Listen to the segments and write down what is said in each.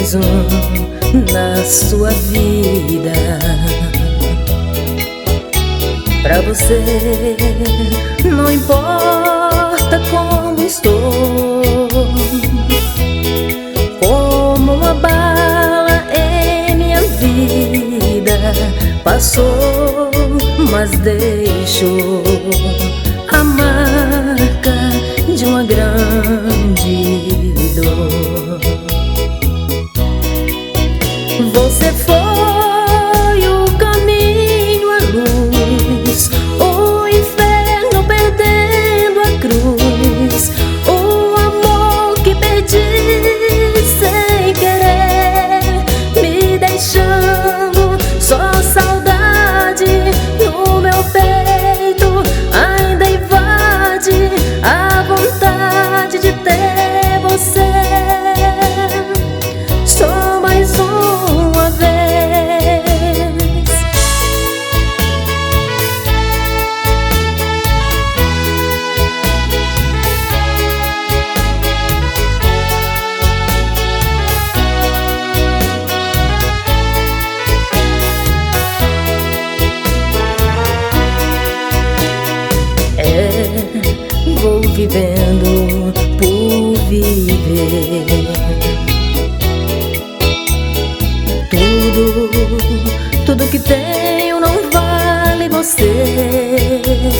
mais um na sua vida. Pra você não importa como estou, como uma bala em minha vida passou, mas deixou a marca de uma grande dor. Você foi o caminho, a luz, o inferno perdendo a cruz, o amor que perdi sem querer, me deixando só saudade no meu peito. Ainda invade a vontade de ter você só mais uma vez. Vou vivendo por viver. Tudo que tenho não vale você.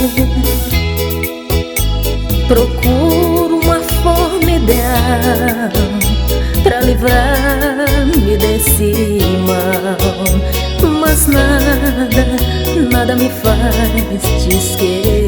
Procuro uma forma ideal pra livrar-me desse mal, mas nada me faz te esquecer.